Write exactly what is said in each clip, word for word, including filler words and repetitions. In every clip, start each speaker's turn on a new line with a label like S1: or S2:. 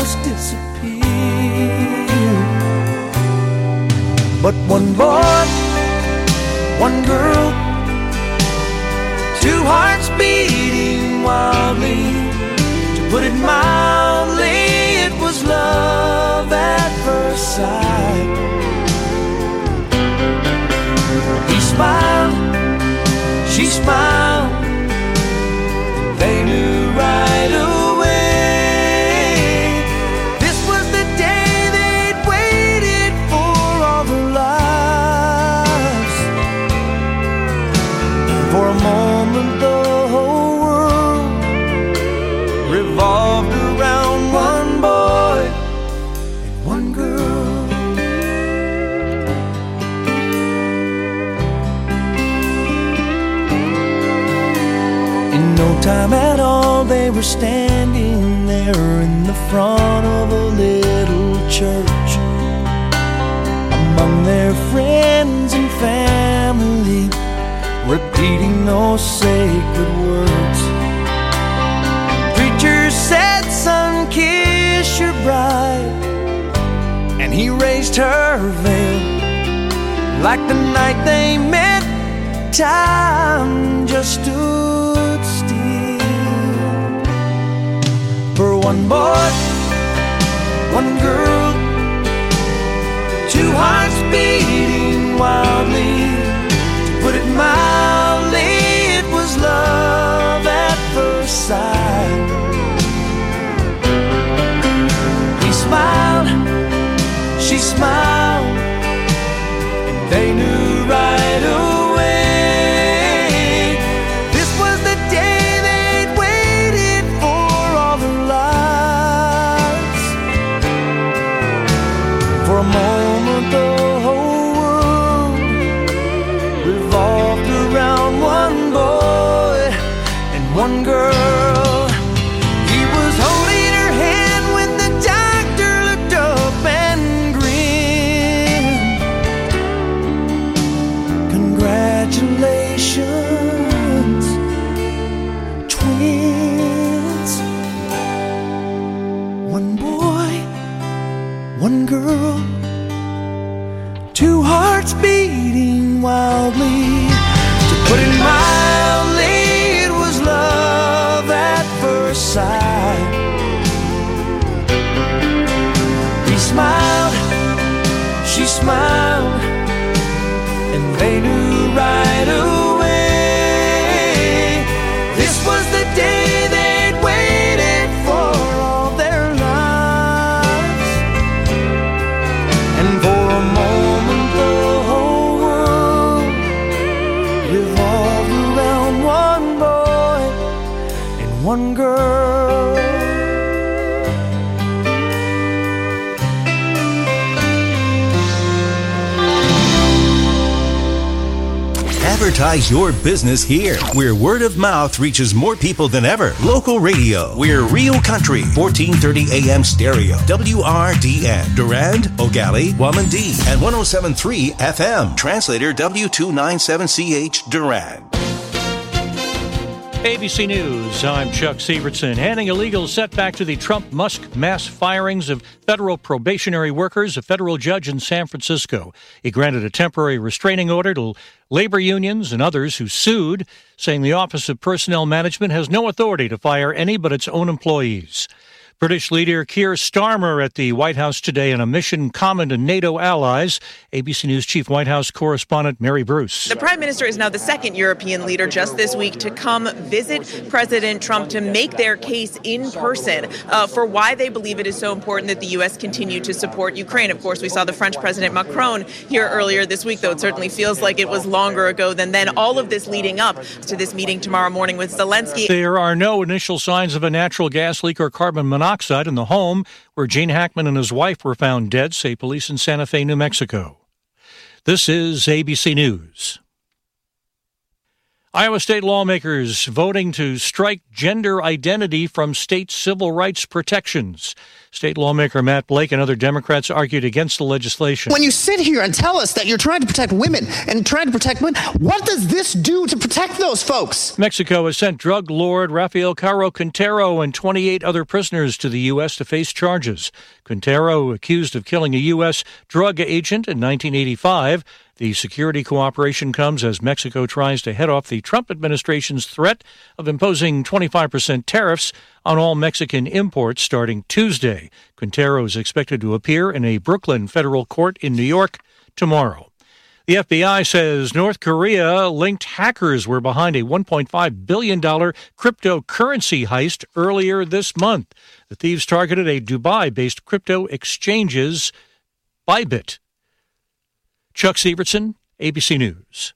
S1: almost disappeared. But one boy, one girl, two hearts beating wildly. To put it mildly, it was love at first sight. He smiled, she smiled, they knew right away. This was the day they'd waited for all their lives. For a moment the whole world revolved around one boy and one girl. In no time at all they were standing there in the front of a little church, among their friends and family, repeating those sacred words. Preacher said, son, kiss your bride, and he raised her veil. Like the night they met, time just stood still. For one boy, one girl, two hearts beating wildly. To put it mildly, it was love at first sight. He smiled, she smiled, and they knew right away. This was the day they'd waited for all their lives. For a moment the whole world revolved around one boy and one girl. He was holding her hand when the doctor looked up and grinned. Congratulations, twins. One boy, one girl, two hearts beating wildly. To put it mildly, it was love at first sight. He smiled, she smiled, and they knew right away. This was the day they'd waited for all their lives. And for a moment the whole world revolved around one boy and one girl.
S2: Advertise your business here, where word of mouth reaches more people than ever. Local radio. We're Real Country, fourteen thirty A M stereo. W R D N. Durand, Ogali, Wamandee, and one oh seven point three F M. Translator W two ninety-seven C H, Durand.
S3: A B C News, I'm Chuck Sievertson. Handing a legal setback to the Trump-Musk mass firings of federal probationary workers, a federal judge in San Francisco. He granted a temporary restraining order to labor unions and others who sued, saying the Office of Personnel Management has no authority to fire any but its own employees. British leader Keir Starmer at the White House today in a mission common to NATO allies. A B C News Chief White House correspondent Mary Bruce.
S4: The Prime Minister is now the second European leader just this week to come visit President Trump to make their case in person uh, for why they believe it is so important that the U S continue to support Ukraine. Of course, we saw the French President Macron here earlier this week, though it certainly feels like it was longer ago than then. All of this leading up to this meeting tomorrow morning with Zelensky.
S3: There are no initial signs of a natural gas leak or carbon monoxide in the home where Gene Hackman and his wife were found dead, say police in Santa Fe, New Mexico. This is A B C News. Iowa state lawmakers voting to strike gender identity from state civil rights protections. State lawmaker Matt Blake and other Democrats argued against the legislation.
S5: When you sit here and tell us that you're trying to protect women and trying to protect women, what does this do to protect those folks?
S3: Mexico has sent drug lord Rafael Caro Quintero and twenty-eight other prisoners to the U S to face charges. Quintero, accused of killing a U S drug agent in nineteen eighty-five. The security cooperation comes as Mexico tries to head off the Trump administration's threat of imposing twenty-five percent tariffs on all Mexican imports starting Tuesday. Quintero is expected to appear in a Brooklyn federal court in New York tomorrow. The F B I says North Korea-linked hackers were behind a one point five billion dollars cryptocurrency heist earlier this month. The thieves targeted a Dubai-based crypto exchange's Bybit. Chuck Sievertson, A B C News.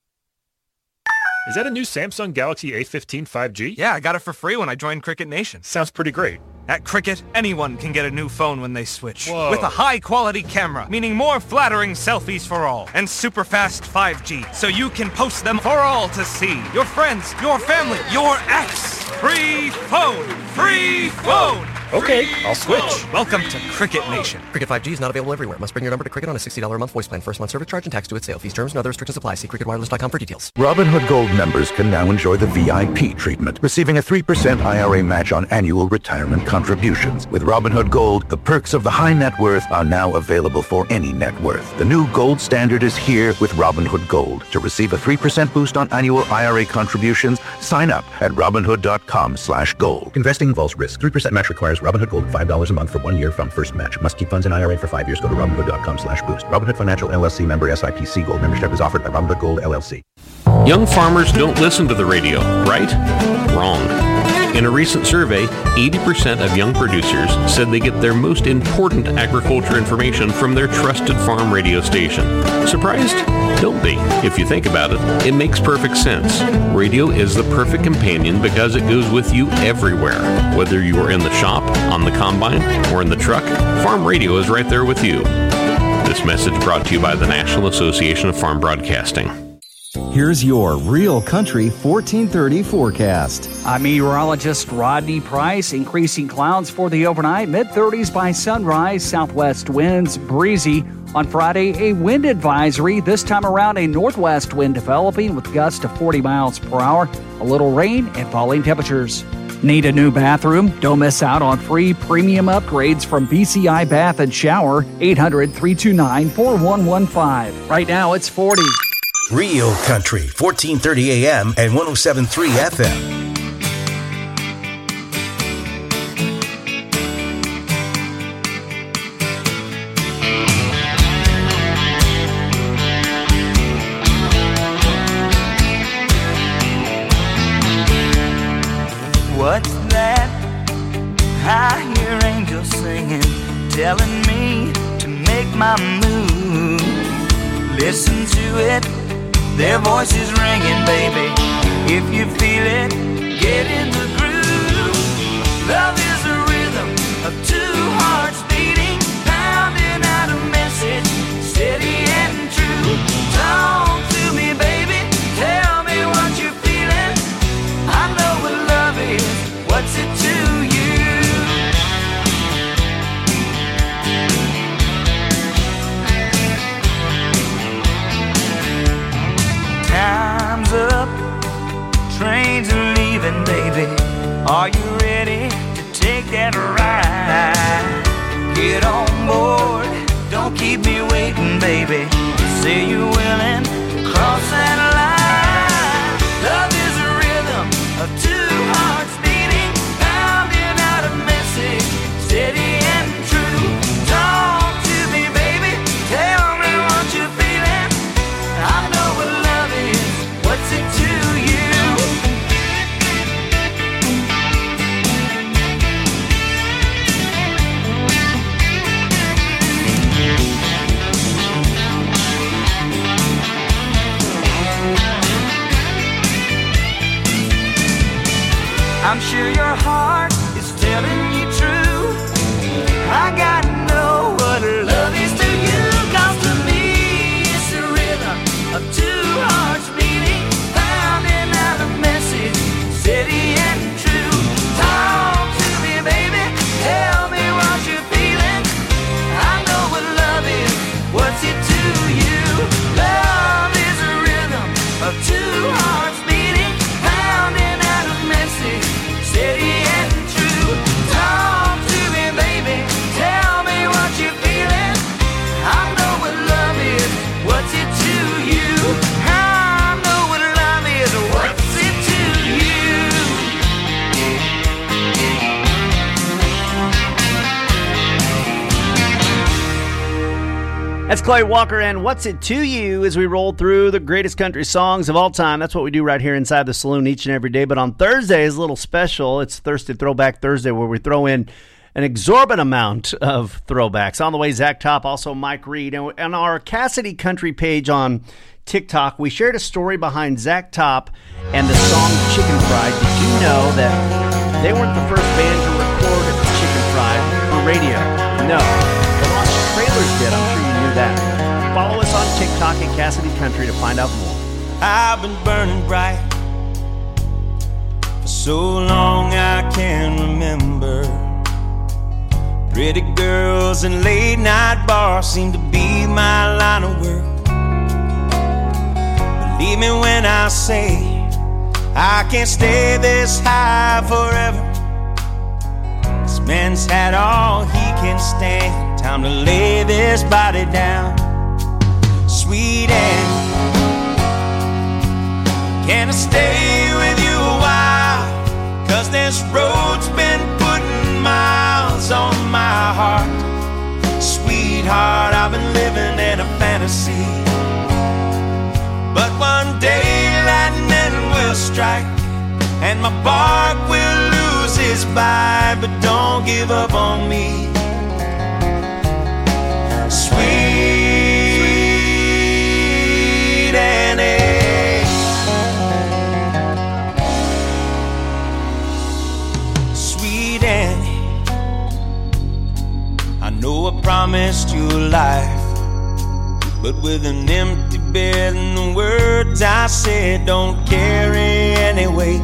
S6: Is that a new Samsung Galaxy A fifteen five G?
S7: Yeah, I got it for free when I joined Cricket Nation.
S6: Sounds pretty great.
S7: At Cricket, anyone can get a new phone when they switch.
S6: Whoa.
S7: With a high-quality camera, meaning more flattering selfies for all. And super fast five G, so you can post them for all to see. Your friends, your family, your ex. Free phone! Free phone!
S6: Okay, I'll switch.
S7: Welcome to Cricket Nation.
S8: Cricket five G is not available everywhere. Must bring your number to Cricket on a sixty dollars a month voice plan. First month service charge and tax due at sale. Fees, terms, and other restrictions apply. See cricket wireless dot com for details.
S9: Robinhood Gold members can now enjoy the V I P treatment, receiving a three percent I R A match on annual retirement contributions. With Robinhood Gold, the perks of the high net worth are now available for any net worth. The new gold standard is here with Robinhood Gold. To receive a three percent boost on annual I R A contributions, sign up at robinhood dot com slash gold. Investing involves risk. three percent match requires Robinhood Gold five dollars a month for one year from first match. Must keep funds in I R A for five years. Go to robinhood dot com slash boost. Robinhood Financial L L C member S I P C Gold membership is offered by Robinhood Gold L L C.
S10: Young farmers don't listen to the radio, right? Wrong. In a recent survey, eighty percent of young producers said they get their most important agriculture information from their trusted farm radio station. Surprised? Don't be. If you think about it, it makes perfect sense. Radio is the perfect companion because it goes with you everywhere. Whether you are in the shop, on the combine, or in the truck, farm radio is right there with you. This message brought to you by the National Association of Farm Broadcasting.
S11: Here's your Real Country fourteen thirty forecast.
S12: I'm meteorologist Rodney Price. Increasing clouds for the overnight, mid-thirties by sunrise, southwest winds breezy. On Friday, a wind advisory, this time around a northwest wind developing with gusts of forty miles per hour, a little rain and falling temperatures. Need a new bathroom? Don't miss out on free premium upgrades from B C I Bath and Shower, eight hundred, three two nine, four one one five. Right now, it's forty.
S2: Real Country, fourteen thirty A M and one oh seven point three F M.
S13: What's that? I hear angels singing, telling me to make my move. Listen to it, their voices ringing, baby. If you feel it, get in the groove. Love is a rhythm of two hearts beating, pounding out a message, steady and true. Talk to me, baby, tell me what you're feeling. I know what love is, what's it to you? Time's up, trains are leaving, baby. Are you ready to take that ride? Get on board, don't keep me waiting, baby. Say you're willing to cross that line. Love is a rhythm of two hearts beating, pounding out a message, steady and true. Talk to me, baby, tell me what you're feeling. I know what love is, what's it to you? I'm sure your heart is telling you true. I gotta know what love is to you. 'Cause to me it's a rhythm of two hearts beating, pounding
S14: That's Clay Walker and What's It To You as we roll through the greatest country songs of all time. That's what we do right here inside the saloon each and every day. But on Thursday is a little special. It's Thirsty Throwback Thursday where we throw in an exorbitant amount of throwbacks. On the way, Zach Top, also Mike Reed. And on our Cassidy Country page on TikTok, we shared a story behind Zach Top and the song Chicken Fried. Did you know that they weren't the first band to record Chicken Fried for radio? No. The Lost Trailers did. I'm sure you knew that. Follow us on TikTok at Cassidy Country to find out more.
S1: I've been burning bright for so long I can remember. Pretty girls and late night bars seem to be my line of work. Believe me when I say I can't stay this high forever. This man's had all he can stand. Time to lay this body down. Sweet Annie, can I stay with you a while? Cause this road's been putting miles on my heart. Sweetheart, I've been living in a fantasy. But one day lightning will strike and my bark will lose its bite. But don't give up on me, sweet Annie. Sweet Annie, I know I promised you a life, but with an empty bed and the words I said don't carry any weight.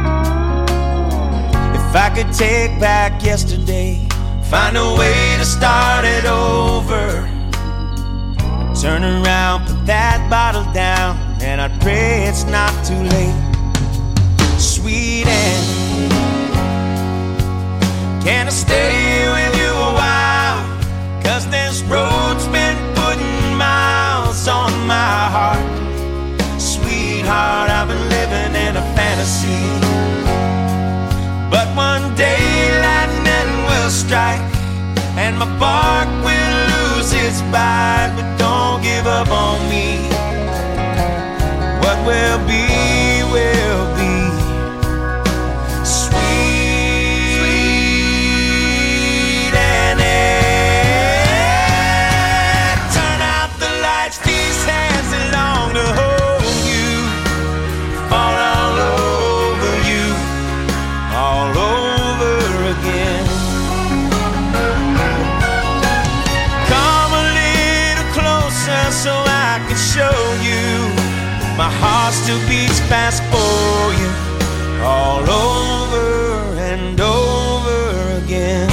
S1: If I could take back yesterday, find a way to start it over, turn around, put that bottle down, and I'd pray it's not too late. Sweet Annie, can I stay with you a while? Cause this road's been putting miles on my heart. Sweetheart, I've been living in a fantasy. But one day lightning will strike and my bark will lose its bite. But don't give up on me. What will be, will be. Sweet Annie, turn out the lights, these hands long to hold you, fall all over you, all over again. Come a little closer so I can show you my heart still beats fast for you, all over and over again.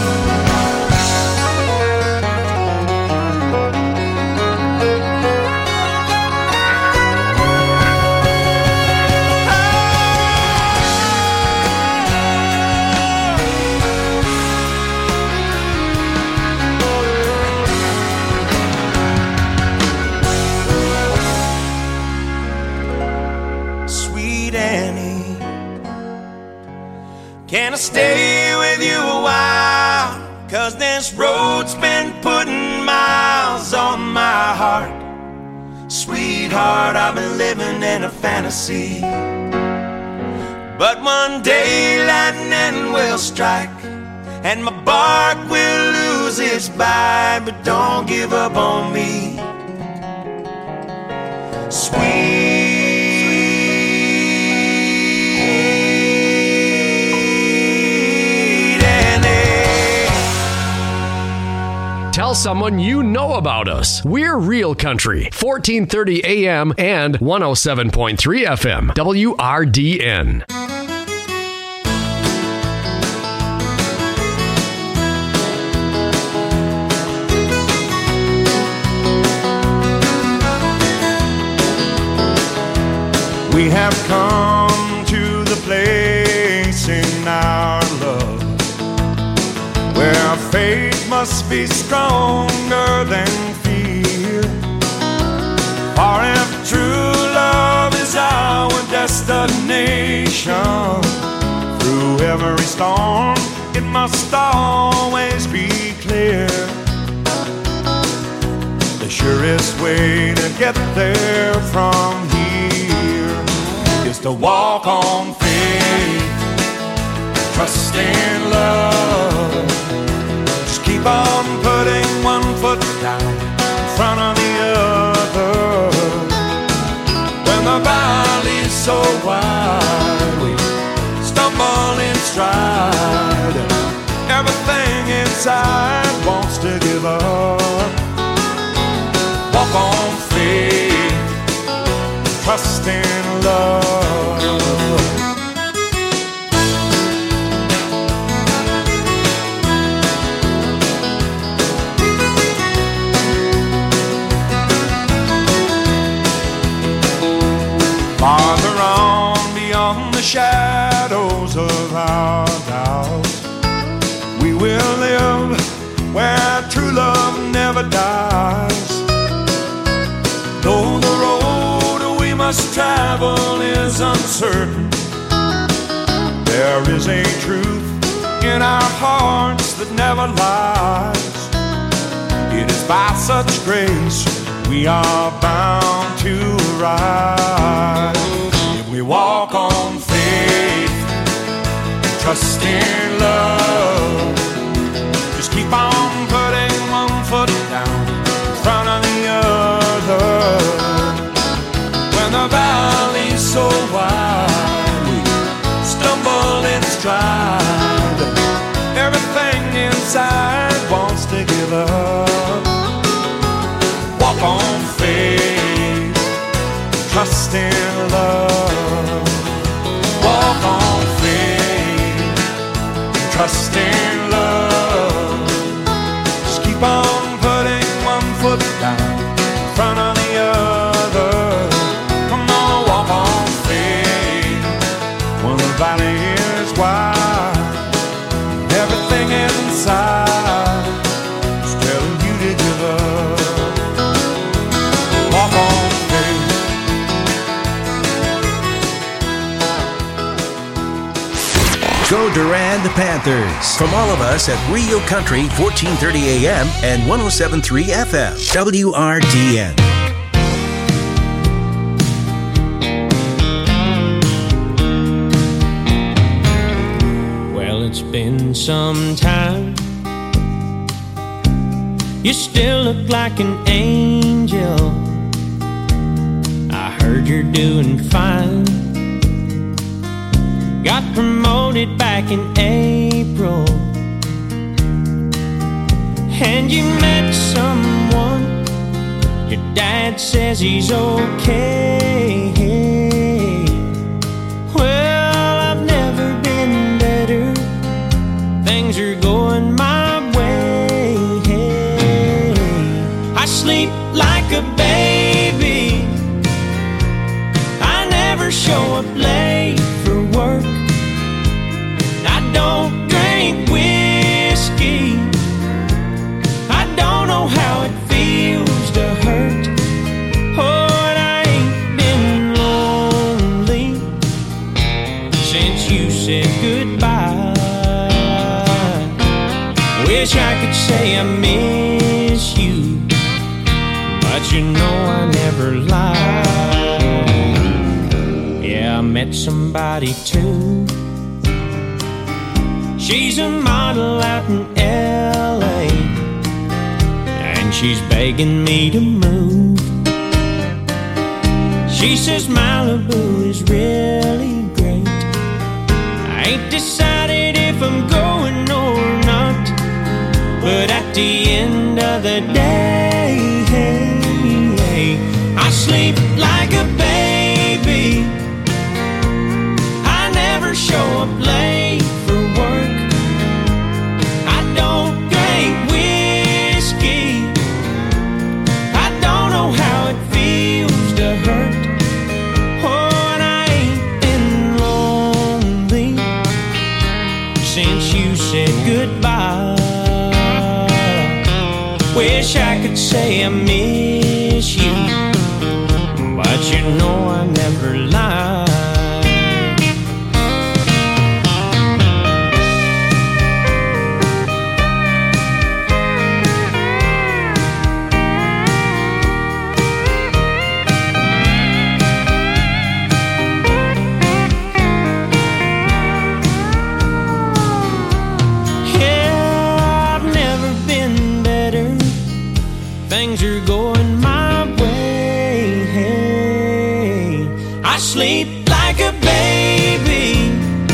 S1: Can I stay with you a while? Cause this road's been putting miles on my heart. Sweetheart, I've been living in a fantasy. But one day lightning will strike and my bark will lose its bite. But don't give up on me, sweet
S15: Tell someone you know about us. We're Real Country, fourteen thirty A M and one oh seven point three F M, W R D N.
S1: We have come to the place in our love where faith must be stronger than fear. For if true love is our destination, through every storm it must always be clear. The
S16: get there from here is to walk on faith, trust in love. Just keep on putting one foot down in front of the other. When the valley's so wide, we stumble in stride. Everything inside wants to give up. Walk on faith, trust in love. Farther on beyond the shadows of our doubts, we will live where true love never dies. Though the road we must travel is uncertain, there is a truth in our hearts that never lies. It is by such grace we are bound to rise. If we walk on faith, trust in love, just keep on putting one foot down in front of the other. When the valley's so wide, we stumble in stride. Everything inside wants to give up. Walk on faith, trust in love. Walk on faith, trust in love. Just keep on putting one foot down in front of the other. Come on, walk on faith. When the valley is wide, everything inside is telling you to give up. Walk on faith.
S2: Go Durand Panthers. From all of us at Rio Country, fourteen thirty A M and one oh seven point three F M, W R D N.
S17: Well, it's been some time. You still look like an angel. I heard you're doing fine. Got promoted back in April, and you met someone. Your dad says he's okay. Well, I've never been better. Things are going my way. I sleep like a baby. I never show up late for work. I don't drink whiskey. I don't know how it feels to hurt. Oh, and I ain't been lonely since you said goodbye. Wish I could say I miss you, but you know I never lie. Yeah, I met somebody too. She's a model out in L A, and she's begging me to move. She says Malibu is really great. I ain't decided if I'm going or not, but at the end of the day, I sleep like a baby. I never show up late for work. I don't drink whiskey. I don't know how it feels to hurt. Oh, and I ain't been lonely since you said goodbye. Wish I could say I miss you, but you know I never lie. are going my way. I sleep like a baby.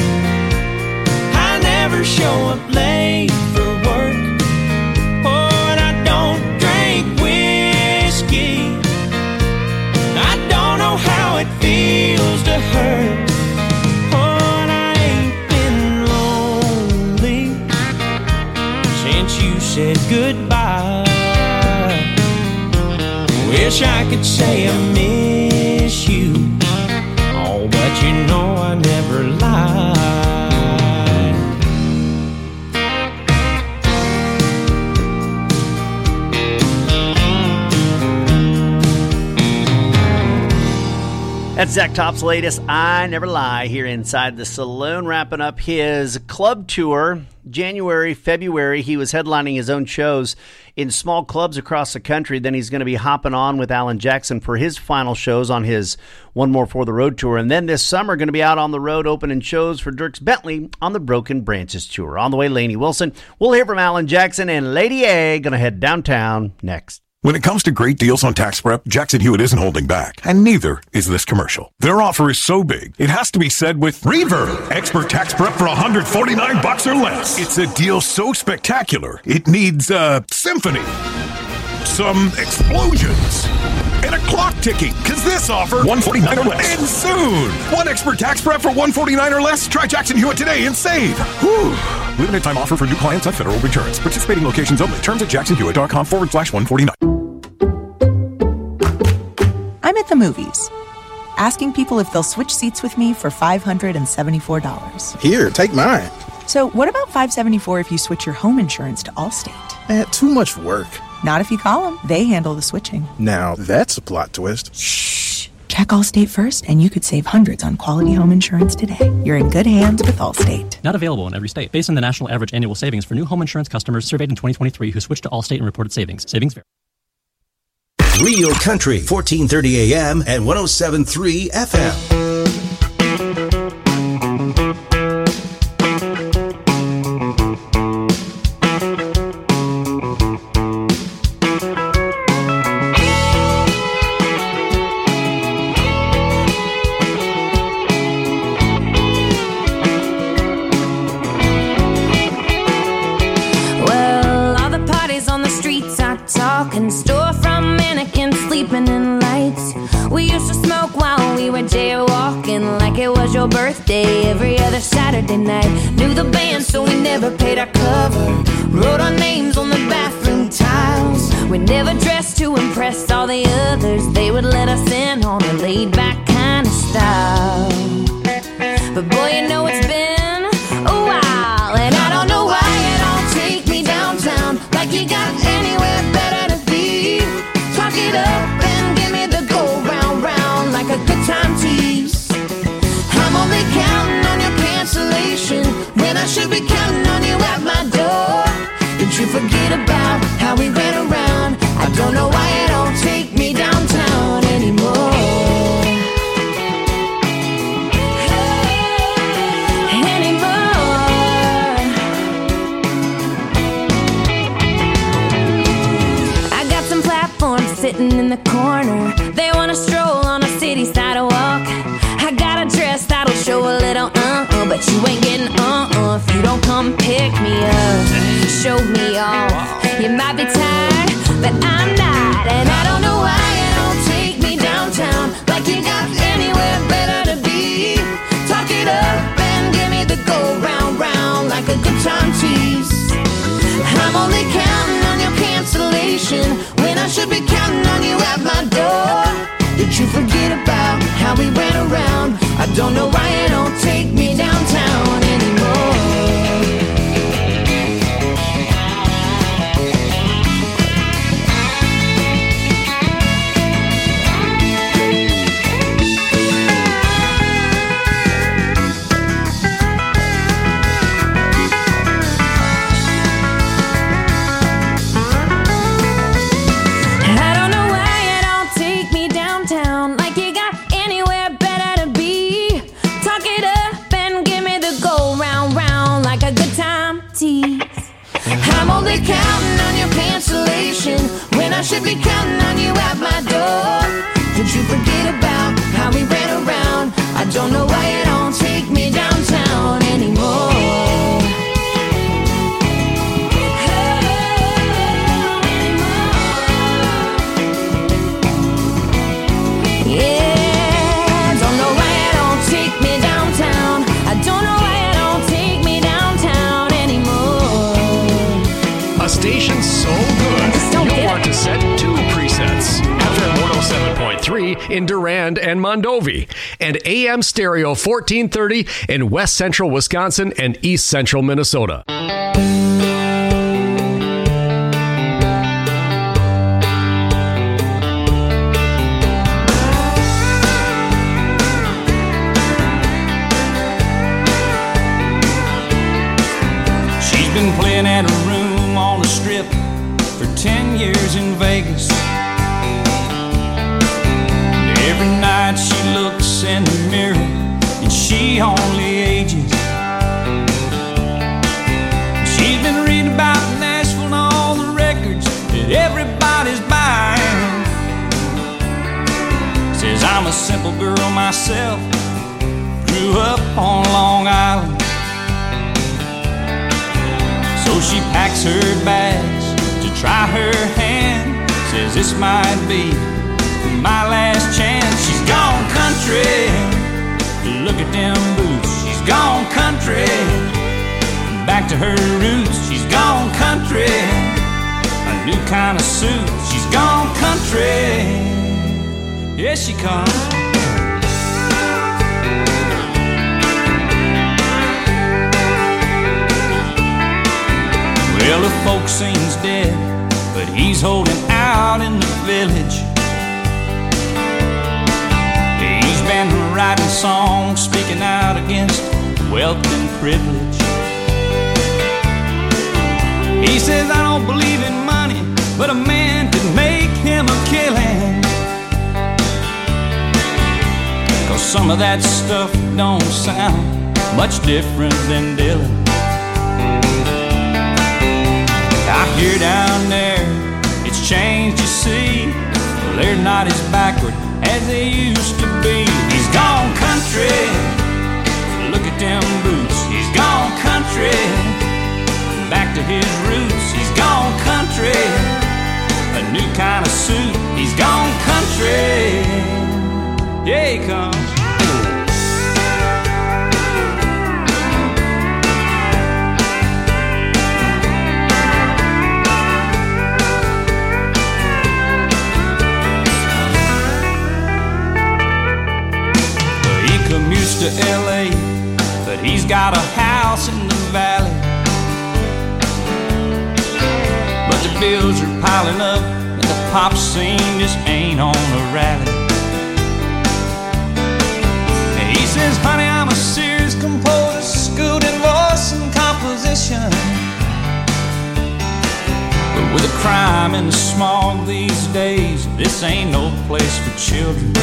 S17: I never show up late for work. Oh, and I don't drink whiskey. I don't know how it feels to hurt. Oh, and I ain't been lonely since you said goodbye. Wish I could say I miss you. Oh, but you know I never lied.
S14: That's Zach Top's latest I Never Lie here inside the saloon, wrapping up his club tour. January, February, he was headlining his own shows in small clubs across the country. Then he's going to be hopping on with Alan Jackson for his final shows on his One More for the Road tour. And then this summer, going to be out on the road opening shows for Dierks Bentley on the Broken Branches tour. On the way, Lainey Wilson. We'll hear from Alan Jackson, and Lady A going to head downtown next.
S18: When it comes to great deals on tax prep, Jackson Hewitt isn't holding back, and neither is this commercial. Their offer is so big, it has to be said with Reverb, expert tax prep for one hundred forty-nine bucks or less. It's a deal so spectacular, it needs a symphony, some explosions, and a clock ticking, because this offer one hundred forty-nine or less ends soon. One expert tax prep for one hundred forty-nine or less? Try Jackson Hewitt today and save. Whew. Limited time offer for new clients on federal returns. Participating locations only. Terms at jacksonhewitt.com forward slash 149.
S19: I'm at the movies, asking people if they'll switch seats with me for five hundred seventy-four dollars.
S20: Here, take mine.
S19: So what about five hundred seventy-four dollars if you switch your home insurance to Allstate?
S20: Eh, too much work.
S19: Not if you call them. They handle the switching.
S20: Now, that's a plot twist.
S19: Shh. Check Allstate first, and you could save hundreds on quality home insurance today. You're in good hands with Allstate.
S21: Not available in every state. Based on the national average annual savings for new home insurance customers surveyed in twenty twenty-three who switched to Allstate and reported savings. Savings vary.
S2: Real Country, fourteen thirty A M and one oh seven point three F M.
S22: Your birthday every other Saturday night. Knew the band, so we never paid our cover. Wrote our names on the bathroom tiles. We never dressed to impress all the others. They would let us in on a laid-back kind of style. But boy, you know it's been a while, and I don't know why you don't take me downtown like you got anywhere better to be. Talk it up and give me the go round round like a good time tease. I'm only counting on your cancellation when I should be counting on you at my door. Did you forget about how we ran around? I don't know why you don't take me downtown anymore. Anymore. I got some platforms sitting in the corner. They want to stroll on a city sidewalk. I got a dress that'll show a little uh-uh, but you ain't getting uh-uh if you don't come pick me up, show me off. You might be tired, but I'm not, and I don't know why you don't take me downtown like you got anywhere better to be. Talk it up and give me the go round round like a good time tease. I'm only counting on your cancellation when I should be counting on you at my door. Did you forget about how we ran around? I don't know why you don't take me downtown anymore. I should be counting on you at my door. Did you forget about how we ran around? I don't know why you don't take me downtown anymore. Yeah, don't know why you don't take me downtown. I don't know why you don't take me downtown anymore.
S15: A station so good, you'll want to set two presets. F M one oh seven point three in Durand and Mondovi, and A M Stereo fourteen thirty in West Central Wisconsin and East Central Minnesota.
S13: She's been playing at a room on the strip for ten years in Vegas. Every night she looks in the mirror and she only ages. She's been reading about Nashville and all the records that everybody's buying. Says I'm a simple girl myself, grew up on Long Island. So she packs her bags to try her hand. Says this might be my last chance. She's gone country, look at them boots. She's gone country, back to her roots. She's gone country, a new kind of suit. She's gone country, here she comes. Well, the folk seems dead, but he's holding out in the village. He's been writing songs, speaking out against wealth and privilege. He says, I don't believe in money, but a man could make him a killing. Cause some of that stuff don't sound much different than Dylan. I hear down there, it's changed, you see. Well, they're not as backward as they used to be. He's gone country, look at them boots. He's gone country, back to his roots. He's gone country, a new kind of suit. He's gone country, yeah he comes. Commutes to L A, but he's got a house in the valley. But the bills are piling up, and the pop scene just ain't on a rally. And he says, honey, I'm a serious composer, schooled in voice and composition. But with the crime and the smog these days, this ain't no place for children.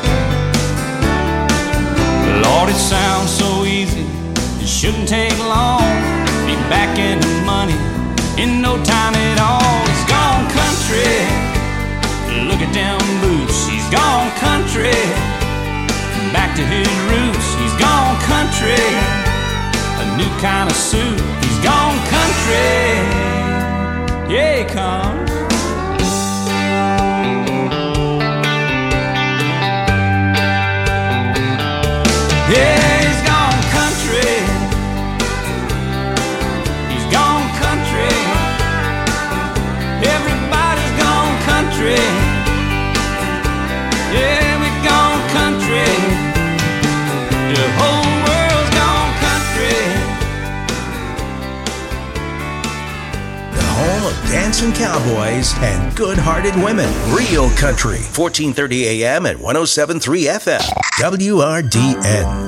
S13: Lord, it sounds so easy, it shouldn't take long. Be back in the money in no time at all. He's gone country, look at them boots. He's gone country, back to his roots. He's gone country, a new kind of suit. He's gone country, yeah he comes. Yeah, he's gone country. He's gone country. Everybody's gone country. Yeah, we've gone country. The whole world's gone country.
S2: The home of dancing cowboys and good-hearted women. Real Country, fourteen thirty A M at one oh seven point three F M. W R D N.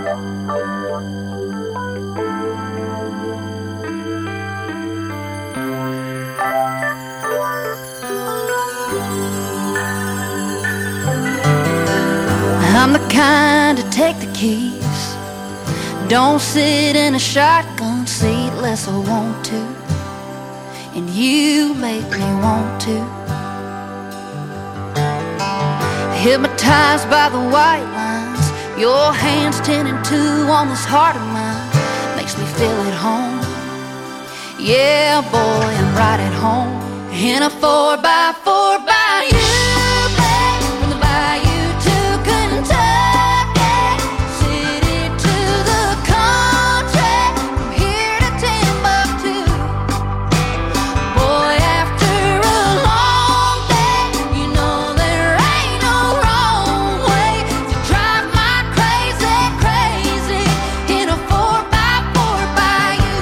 S22: I'm the kind to take the keys, don't sit in a shotgun seat unless I want to, and you make me want to. Hypnotized by the white lines, your hands ten and two on this heart of mine makes me feel at home. Yeah, boy, I'm right at home in a four by four by you, babe, from the bayou to Kentucky, city to the country, from here to Timbuktu. Boy, after a long day, you know there ain't no wrong way to drive my crazy, crazy in a four by four by you.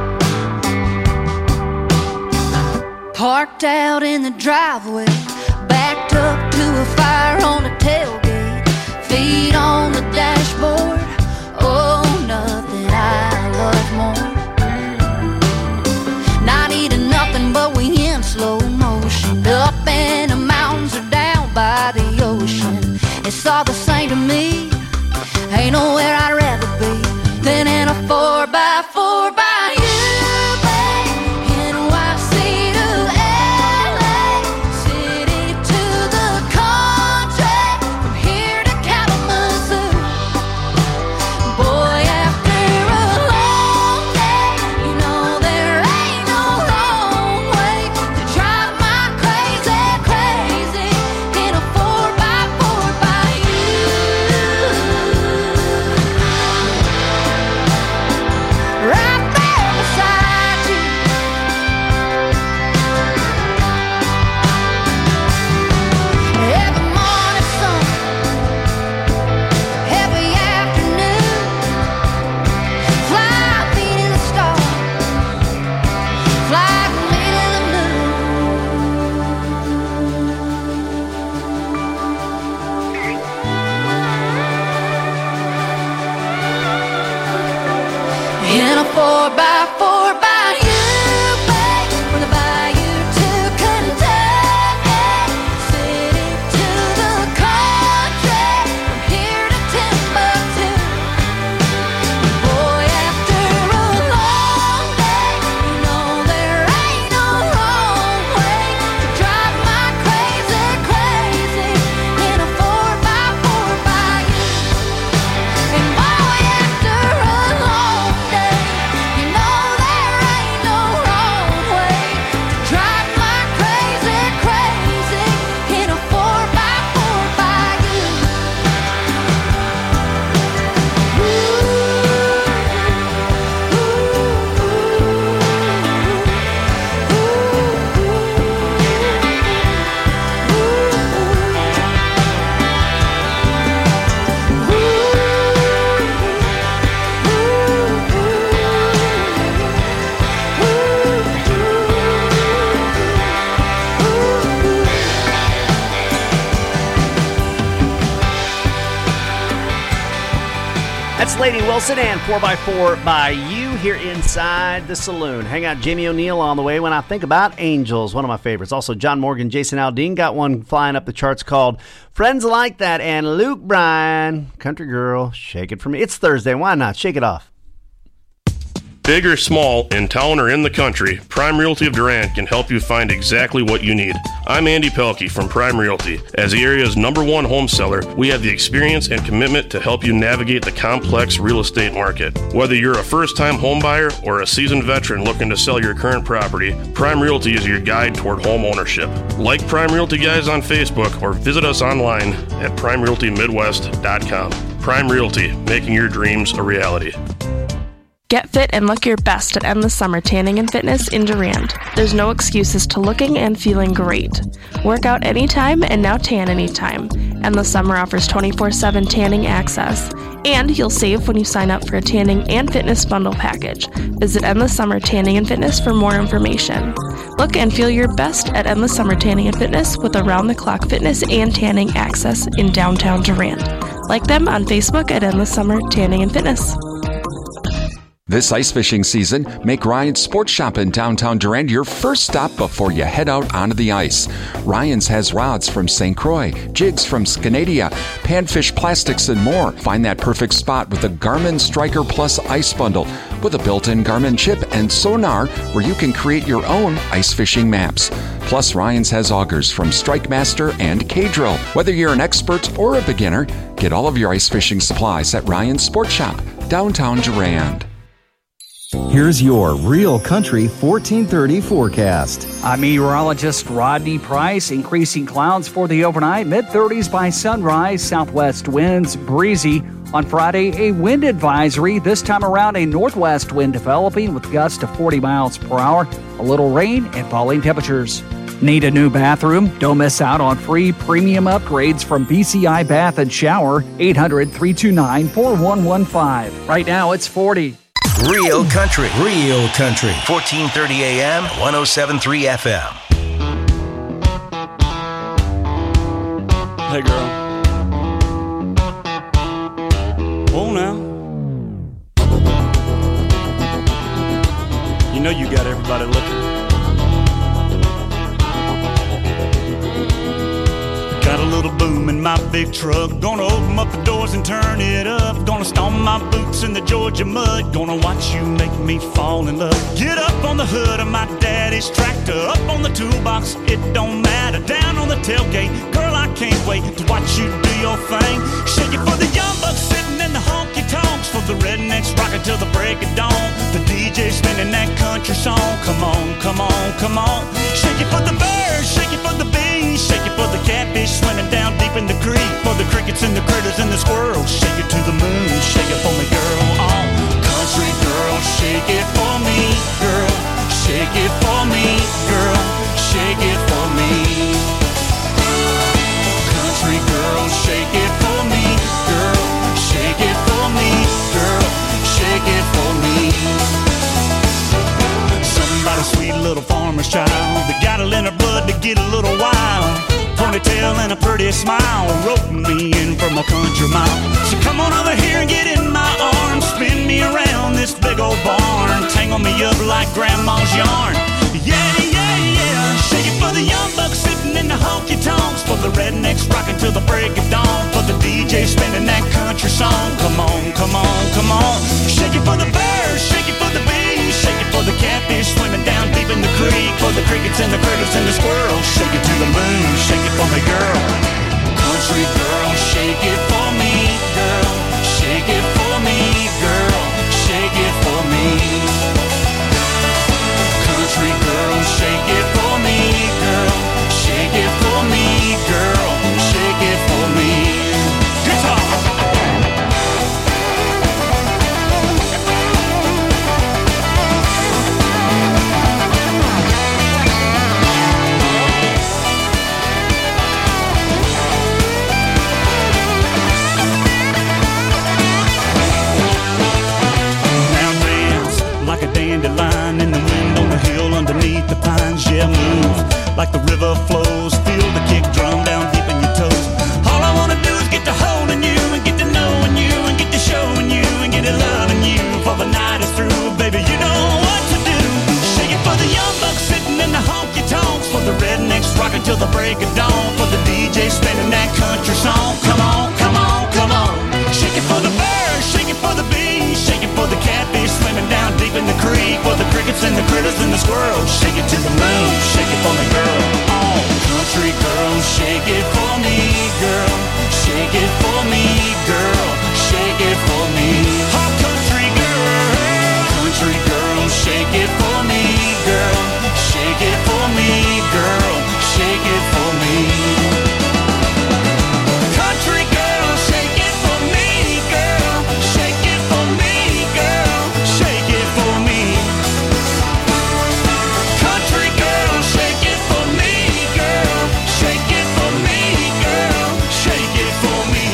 S22: Parked out in the driveway, backed up to a fire on the tailgate, feet on the dashboard. Oh, nothing I love more. Not eating nothing, but we in slow motion, up in the mountains or down by the ocean. It's all the same to me. Ain't nowhere I'd rather be than in a four by four by you. In a four by four by you, babe, from the bayou to Kentucky, city to the country, from here to Timbuktu. Boy, after a long day, you know there ain't no wrong way to drive my crazy, crazy in a four by four by you. And boy, after a long day, you know there ain't no wrong way to drive my crazy, crazy in a four by four by you.
S14: That's Lady Wilson and four by four by you here inside the saloon. Hang out, Jamie O'Neill on the way when I think about angels, one of my favorites. Also, John Morgan, Jason Aldean got one flying up the charts called Friends Like That, and Luke Bryan, Country Girl, Shake It For Me. It's Thursday, why not? Shake it off.
S4: Big or small, in town or in the country, Prime Realty of Durant can help you find exactly what you need. I'm Andy Pelkey from Prime Realty. As the area's number one home seller, we have the experience and commitment to help you navigate the complex real estate market. Whether you're a first-time home buyer or a seasoned veteran looking to sell your current property, Prime Realty is your guide toward home ownership. Like Prime Realty Guys on Facebook or visit us online at prime realty midwest dot com. Prime Realty, making your dreams a reality.
S5: Get fit and look your best at Endless Summer Tanning and Fitness in Durand. There's no excuses to looking and feeling great. Work out anytime and now tan anytime. Endless Summer offers twenty-four seven tanning access. And you'll save when you sign up for a tanning and fitness bundle package. Visit Endless Summer Tanning and Fitness for more information. Look and feel your best at Endless Summer Tanning and Fitness with around-the-clock fitness and tanning access in downtown Durand. Like them on Facebook at Endless Summer Tanning and Fitness.
S3: This ice fishing season, make Ryan's Sports Shop in downtown Durand your first stop before you head out onto the ice. Ryan's has rods from Saint Croix, jigs from Scanadia, panfish plastics, and more. Find that perfect spot with the Garmin Striker Plus Ice Bundle with a built-in Garmin chip and sonar where you can create your own ice fishing maps. Plus, Ryan's has augers from Strike Master and K-Drill. Whether you're an expert or a beginner, get all of your ice fishing supplies at Ryan's Sports Shop, downtown Durand.
S11: Here's your Real Country fourteen thirty forecast.
S12: I'm meteorologist Rodney Price. Increasing clouds for the overnight, mid-thirties by sunrise, southwest winds breezy. On Friday, a wind advisory, this time around a northwest wind developing with gusts to forty miles per hour, a little rain and falling temperatures. Need a new bathroom? Don't miss out on free premium upgrades from B C I Bath and Shower, eight hundred, three two nine, four one one five. Right now, it's forty.
S2: Real Country. Real Country. fourteen thirty A M, one oh seven point three F M.
S6: Hey, girl. Oh, now. You know you got everybody looking. Got a little boom in my big truck. Gonna open up the doors and turn it up. Gonna stomp my boots in the Georgia mud. Gonna watch you make me fall in love. Get up on the hood of my daddy's tractor. Up on the toolbox, it don't matter. Down on the tailgate, girl, I can't wait to watch you do your thing. Shake it for the young bucks sitting in the honky-tonks. For the rednecks rocking till the break of dawn. The D J spinning that country song. Come on, come on, come on. Shake it for the birds, shake it for the bees. Shake it for the catfish swimming down deep in the creek. For the crickets and the critters and the squirrels. Shake it to the moon, shake it for me, girl. Oh, country girl, shake it for me, girl. Shake it for me, girl. Shake it for me. Country girl, shake it for me, girl. Shake it for me, girl. Shake it for me. Somebody sweet little farmer's child that got it in her blood to get a little wild. Ponytail and a pretty smile, roping me in from a country mile. So come on over here and get in my arms, spin me around this big old barn, tangle me up like grandma's yarn. Yeah, yeah, yeah. Shake it for the young bucks sitting in the honky-tonks. For the rednecks rocking till the break of dawn. For the D J spinning that country song. Come on, come on, come on. Shake it for the birds, shake it for the bees. Shake it for the catfish swimming down deep in the creek. For the crickets and the critters and the squirrels. Shake it to the moon, shake it for me, girl. Country girl, shake it for me, girl. Shake it for me, girl. Shake it for me. Country girl, shake it for me, girl. Shake it for me, girl. Shake it for me. Guitar! Like a dandelion in the wind on the hill underneath the pines. Yeah, move like the river flows. Feel the kick drum down deep in your toes. All I wanna do is get to holding you and get to knowing you and get to showing you and get to loving you. For the night is through, baby, you know what to do. Shake it for the young bucks sitting in the honky-tonks. For the rednecks rocking till the break of dawn. For the D J spinning that country song. Come on, come on, come on. Shake it for the birds, shake it for the bees. Shake it for the catfish swimming down deep in the creek. For the crickets and the critters and the squirrels. Shake it to the moon, shake it for me, girl. Oh, country girl, shake it for me, girl. Shake it for me, girl. Shake it for me. Oh, country girl, country girl, shake it for me, girl. Shake it for me, girl. Shake it for me. Country girl, shake it for me, girl. Shake it for me, girl. Shake it for me. Country girl, shake it for me, girl. Shake it for me, girl. Shake it for me.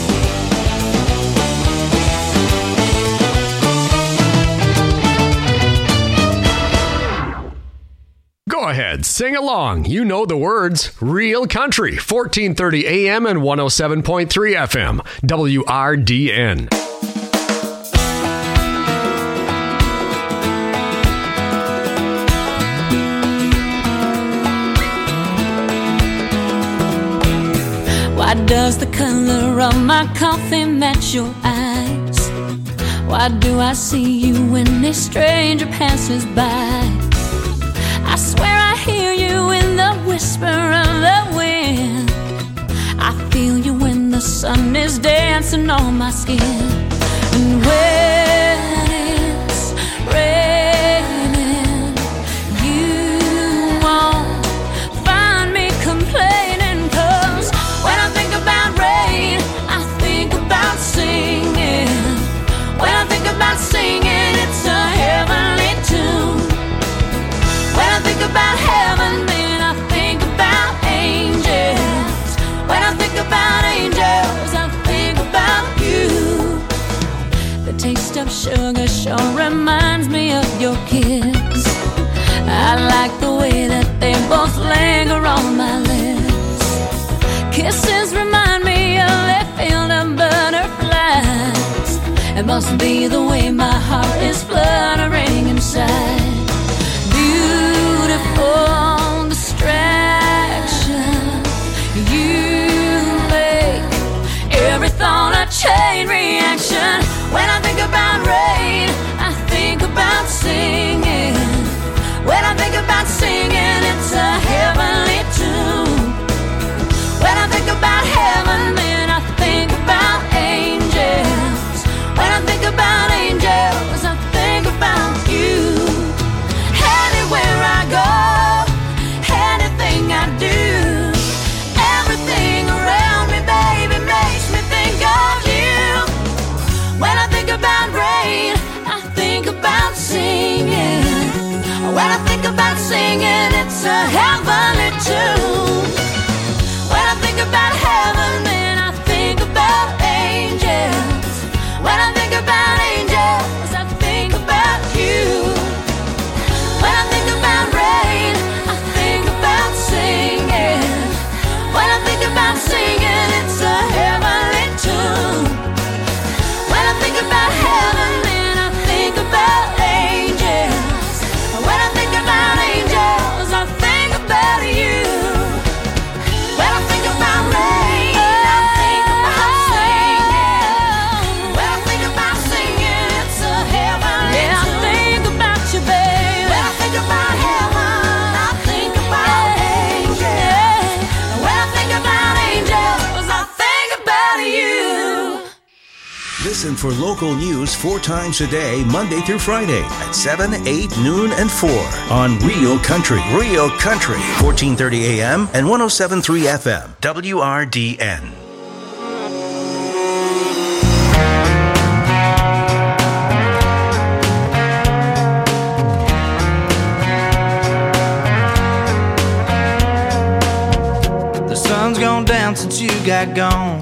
S15: Go ahead, sing along. You know the words. Real Country, fourteen thirty A M and one oh seven point three F M, W R D N.
S7: Why does the color of my coffee match your eyes? Why do I see you when a stranger passes by? I swear I hear you in the whisper of the wind. I feel you when the sun is dancing on my skin. And when it's raining, you won't find me complaining. 'Cause when I think about rain, I think about singing. When I think about singing, it's a heavenly tune. When I think about heaven, then I think about angels. When I think about angels, I think about you. The taste of sugar sure reminds me of your kiss. I like the way that they both linger on my lips. Kisses remind me of a field of butterflies. It must be the way my heart is fluttering inside. Beautiful distraction, you make every thought a chain reaction. When I think about rain, I think about singing. When I think about singing, it's a heavenly tune. When I think about heaven, then I think about angels. When I think about angels, I think about you. Anywhere I go, anything I do, everything around me, baby, makes me think of you. When I think about rain, I think about singing. When I think about singing, it's a heavenly tune. When I think about heaven, then I think about angels. When I think about angels, I think about you. When I think about rain, I think about singing. When I think about singing, it's a heavenly tune. When I think about heaven, then I think about angels. When I think about angels, I think about you. When I think about rain, I think about singing. When I think about singing, it's a heavenly tune. Yeah, I think about you, baby. When I think about heaven, I think about angels. When I think about angels, I think about you.
S2: Listen for local news four times a day, Monday through Friday at seven, eight, noon, and four on Real Country. Real Country, fourteen thirty A M and one oh seven point three F M, W R D N.
S13: The sun's gone down since you got gone.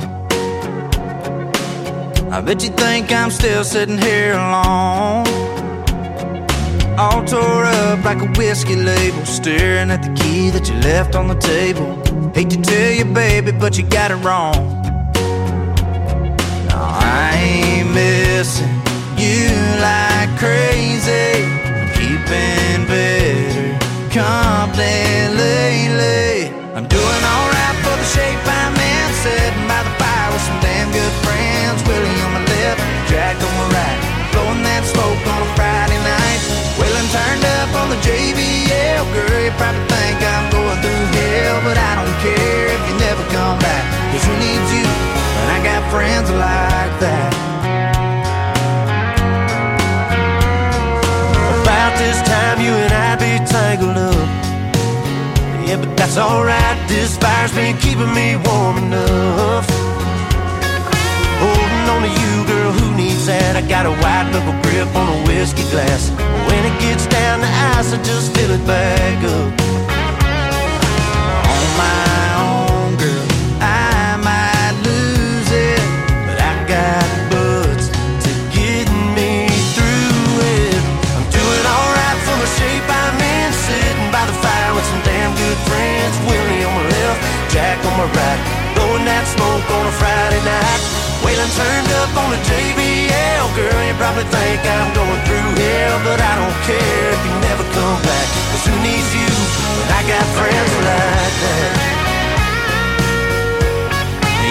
S13: I bet you think I'm still sitting here alone, all tore up like a whiskey label, staring at the key that you left on the table. Hate to tell you, baby, but you got it wrong. No, I ain't missing you like crazy, keeping better company lately. I'm doing alright for the shape I'm in, sitting by the fire with some damn good friends. Willie on my left, Jack on my right, blowing that smoke on a Friday night. Wheeling turned up on the J B L. Girl, you probably think I'm going through hell, but I don't care if you never come back, 'cause who needs you when I got friends like that?
S1: About this time you and I be tangled up. Yeah, but that's alright, this fire's been keeping me warm enough. Holding on to you, girl, who needs that? I got a white knuckle grip on a whiskey glass. When it gets down to ice, I just fill it back up. On my own, girl, I might lose it, but I got buds to get me through it. I'm doing alright for the shape I'm in, sitting by the fire with some damn good friends. Willie on my left, Jack on my right, blowing that smoke on a Friday night. Waylon turned up on the J B L. Girl, you probably think I'm going through hell, but I don't care if you never come back, 'cause who needs you when I got friends like that?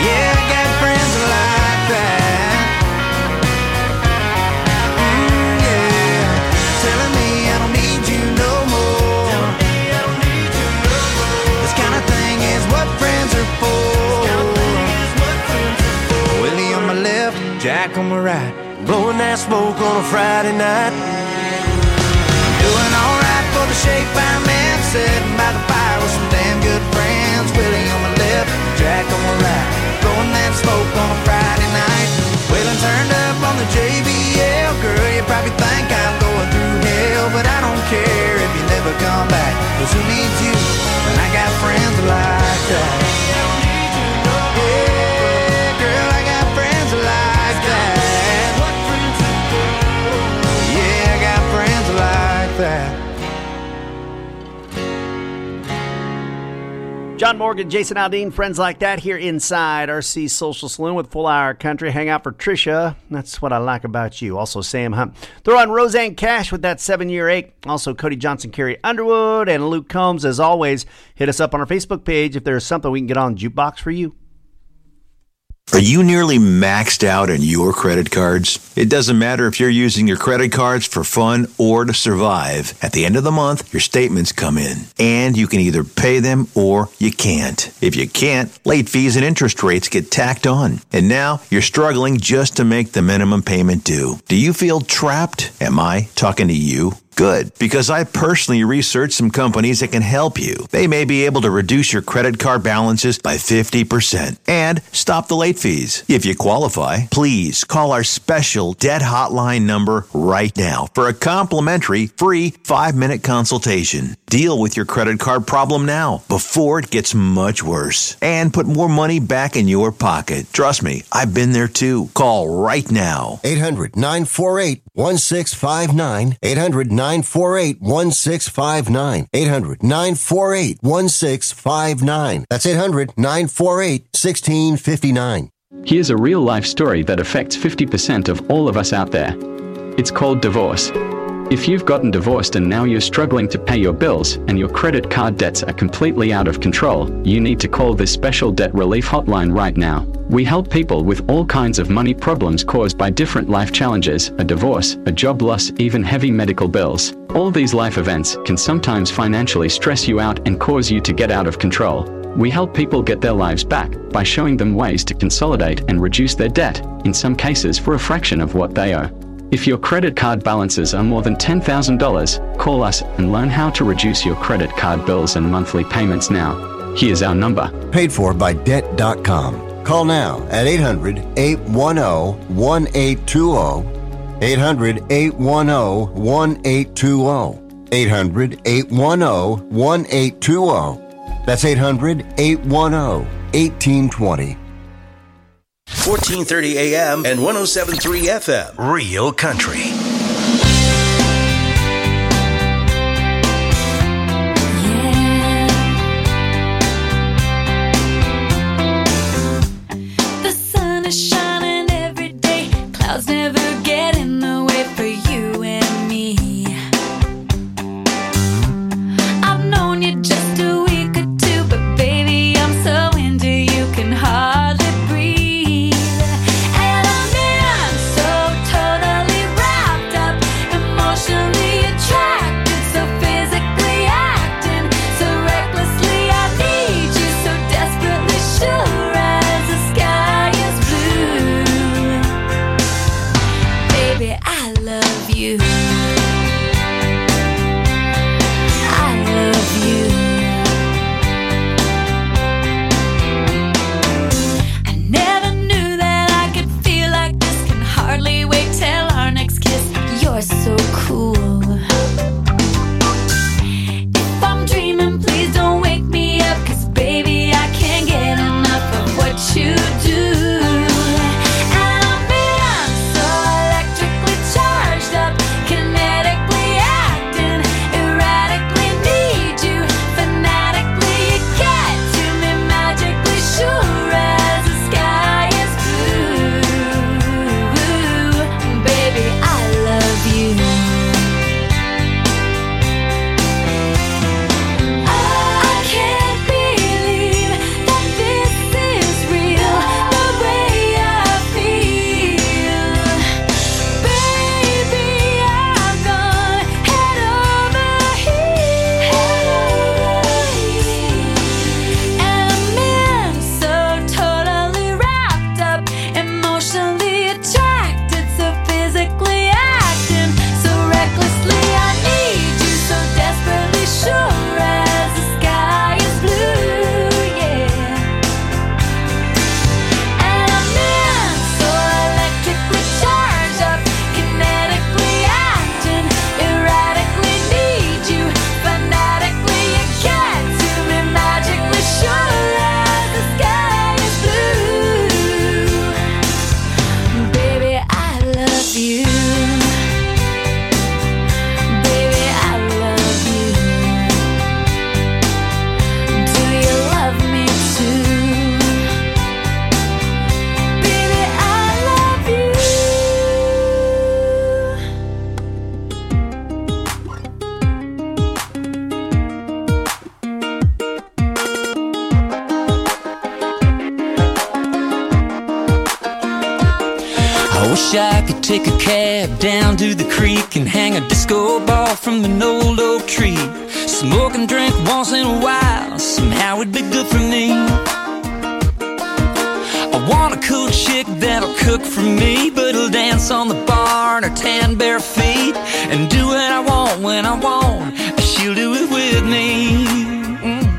S13: Jack on my right, blowing that smoke on a Friday night. Doing alright for the shape I'm in, sitting by the fire with some damn good friends. Willie on my left, Jack on my right, blowing that smoke on a Friday night. Waylon turned up on the J B L. Girl, you probably think I'm going through hell, but I don't care if you never come back, 'cause who needs you when I got friends like that? Yeah, girl, I got friends like that. Yeah, I got friends like that.
S14: John Morgan, Jason Aldean, friends like that here inside R C Social Saloon with Full Hour Country. Hang out for Trisha. That's what I like about you. Also, Sam Hunt. Throw on Roseanne Cash with that seven-year ache. Also, Cody Johnson, Carrie Underwood, and Luke Combs. As always, hit us up on our Facebook page if there's something we can get on Jukebox for you.
S8: Are you nearly maxed out on your credit cards? It doesn't matter if you're using your credit cards for fun or to survive. At the end of the month, your statements come in, and you can either pay them or you can't. If you can't, late fees and interest rates get tacked on. And now you're struggling just to make the minimum payment due. Do you feel trapped? Am I talking to you? Good, because I personally researched some companies that can help you. They may be able to reduce your credit card balances by fifty percent and stop the late fees. If you qualify, please call our special debt hotline number right now for a complimentary free five-minute consultation. Deal with your credit card problem now before it gets much worse and put more money back in your pocket. Trust me, I've been there too. Call right now.
S9: eight hundred nine four eight one six five nine. eight hundred nine four eight one six five nine. eight hundred nine four eight one six five nine. That's eight hundred nine four eight one six five nine.
S23: Here's a real-life story that affects fifty percent of all of us out there. It's called divorce. If you've gotten divorced and now you're struggling to pay your bills and your credit card debts are completely out of control, you need to call this special debt relief hotline right now. We help people with all kinds of money problems caused by different life challenges, a divorce, a job loss, even heavy medical bills. All these life events can sometimes financially stress you out and cause you to get out of control. We help people get their lives back by showing them ways to consolidate and reduce their debt, in some cases for a fraction of what they owe. If your credit card balances are more than ten thousand dollars, call us and learn how to reduce your credit card bills and monthly payments now. Here's our number.
S9: Paid for by debt dot com. Call now at eight hundred eight one zero one eight two zero. eight hundred eight one zero one eight two zero. eight hundred eight one zero one eight two zero. That's eight hundred eight one zero one eight two zero.
S2: fourteen thirty A M and one oh seven point three F M. Real Country.
S7: The sun is shining every day. Clouds never get in the way for you and me. I've known you just a week or two, but baby, I'm so into you, can hardly breathe. And I'm in so totally wrapped
S13: wish I could take a cab down to the creek and hang a disco ball from an old oak tree. Smoke and drink once in a while, somehow it'd be good for me. I want a cool chick that'll cook for me, but will dance on the bar in her tan bare feet and do what I want when I want. She'll do it with me. Mm.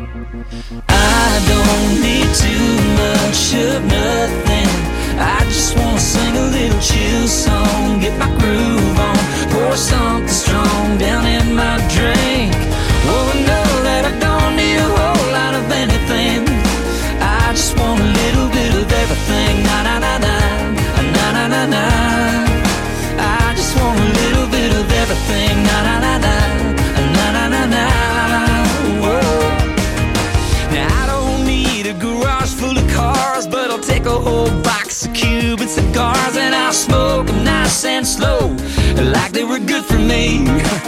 S13: I don't need too much of nothing. I just wanna sing a little chill song, get my groove on, pour something strong down in my drink. Oh, I know that I don't need a whole lot of anything. I just want a little bit of everything. Na na na na, na na na na. I just want a little bit of everything. Na na na na, na na na na. Whoa. Now I don't need a garage full of cars, but I'll take a whole box of Cuban cigars and I'll smoke them nice and slow, like they were good for me.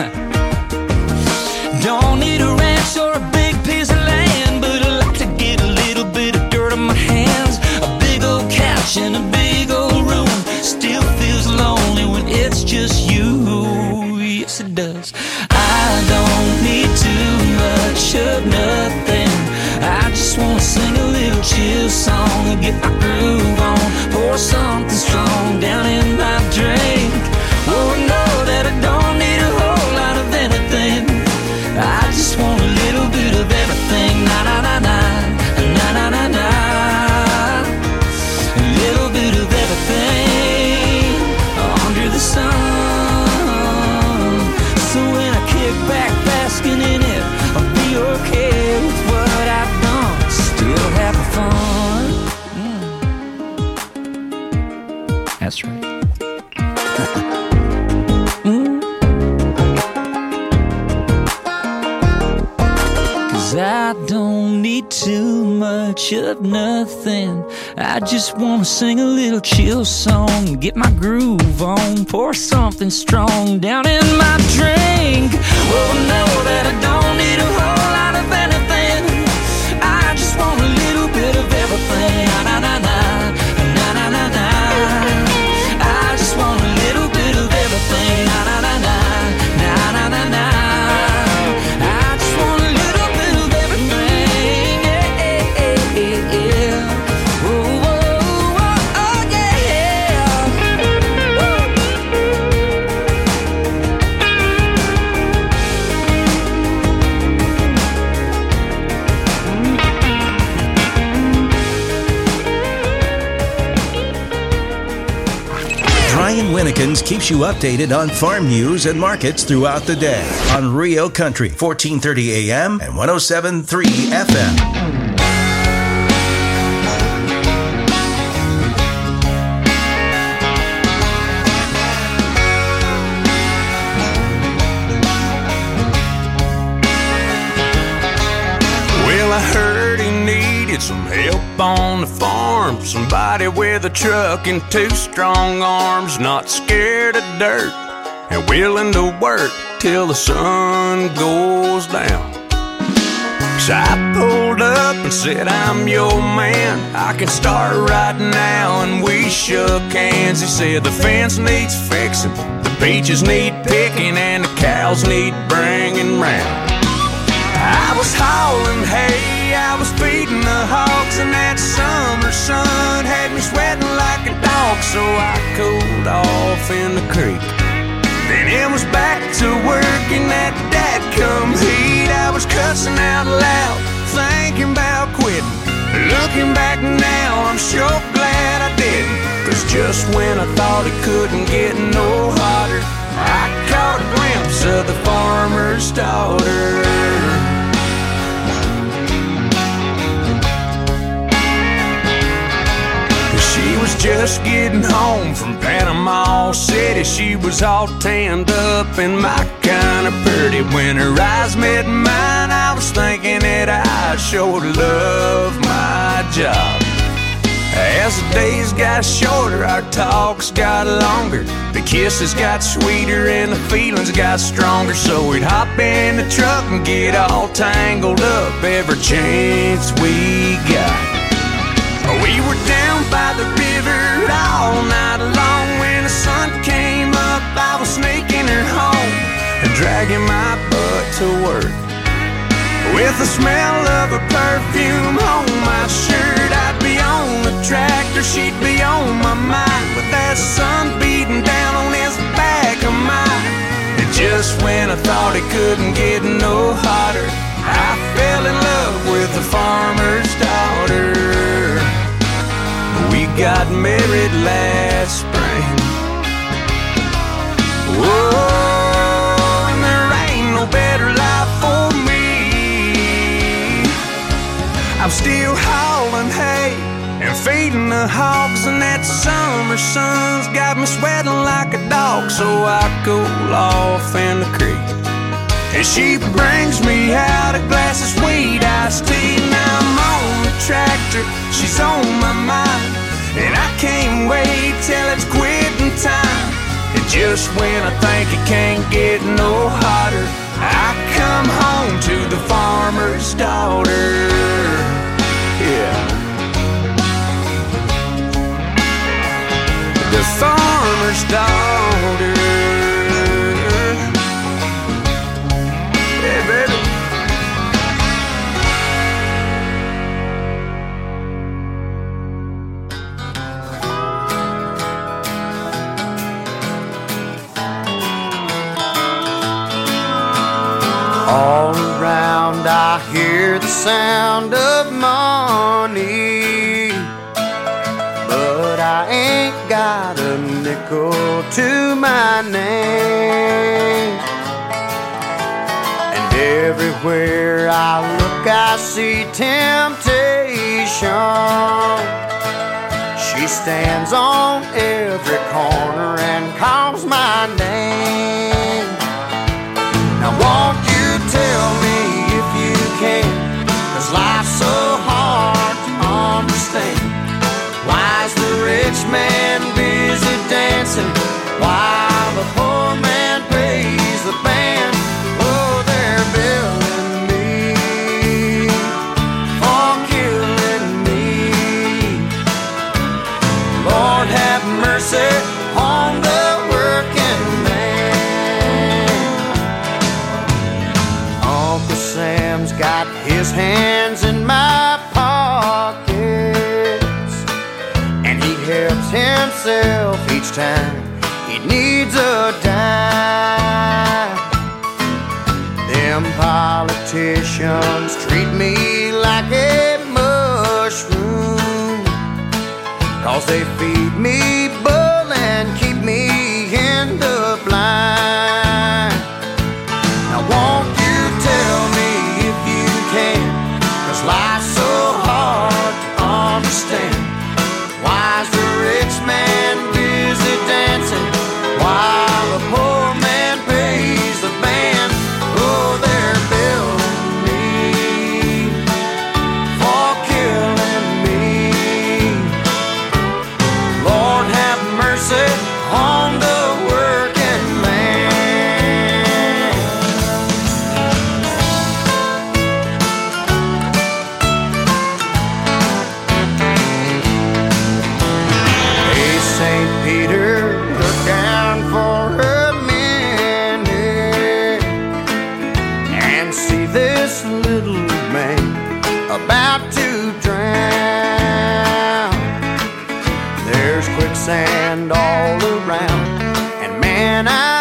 S13: Don't need a ranch or a big piece of land, but I like to get a little bit of dirt on my hands. A big old couch in a big old room still feels lonely when it's just you. Yes, it does. I don't need too much of nothing. I just wanna sing a little chill song and get my groove on, pour something strong down in my drink. Oh, know that I don't need a whole lot of anything. I just want a little bit of everything. Na na na na, na na na na. A little bit of everything under the sun. So when I kick back basking in it, I'll be okay with what I've done. Still having fun. Mm. That's right. I don't need too much of nothing. I just wanna sing a little chill song, get my groove on, pour something strong down in my drink. Oh, know that I don't need a whole lot of anything. I just want a little bit of everything. Na na na na, na na na na. I just want a little bit of everything. Na na na na, na na na na.
S2: Ryan Winnekins keeps you updated on farm news and markets throughout the day on Rio Country, fourteen thirty A M and one oh seven point three F M.
S10: Some help on the farm, somebody with a truck and two strong arms, not scared of dirt and willing to work till the sun goes down. So I pulled up and said, I'm your man, I can start right now, and we shook hands. He said the fence needs fixing, the peaches need picking, and the cows need bringing round. I was hauling hay, I was feeding the hogs, and that summer sun had me sweating like a dog, so I cooled off in the creek. Then it was back to work in that dadgum heat. I was cussing out loud, thinking about quitting. Looking back now, I'm sure glad I didn't, 'cause just when I thought it couldn't get no hotter, I caught a glimpse of the farmer's daughter. She was just getting home from Panama City. She was all tanned up and my kind of pretty. When her eyes met mine, I was thinking that I sure love my job. As the days got shorter, our talks got longer. The kisses got sweeter and the feelings got stronger. So we'd hop in the truck and get all tangled up every chance we got. We were down by the river all night long, dragging my butt to work. With the smell of her perfume on my shirt, I'd be on the tractor, she'd be on my mind, with that sun beating down on his back of mine. And just when I thought it couldn't get no hotter, I fell in love with the farmer's daughter. We got married last spring. Whoa, and there ain't no better life for me. I'm still hauling hay and feeding the hogs, and that summer sun's got me sweating like a dog. So I cool off in the creek, and she brings me out a glass of sweet iced tea. Now I'm on the tractor, she's on my mind, and I can't wait till it's quitting time. And just when I think it can't get no hotter, I come home to the farmer's daughter. Yeah, the farmer's daughter. Hey, baby.
S16: All around I hear the sound of money, but I ain't got a nickel to my name. And everywhere I look I see temptation. She stands on every corner and calls my name. Now won't you tell me if you can, 'cause life's so hard to understand. Why's the rich man busy dancing while the poor man pays the band? Oh, they're billing me for killing me. Lord have mercy on the working man. Uncle Sam's got his hands in my pockets, and he helps himself each time he needs a dime. Them politicians treat me like a mushroom, 'cause they feed me bull and keep me in the blind. Now won't you tell me if you can, 'cause life's so hard to understand. Why's the rich man busy dancing while the poor man pays the band? Oh, they're billing me for killing me. Lord have mercy on the working man. Hey, Saint Peter, look down for a minute and see this little man about to drown. There's quicksand all around, and man, I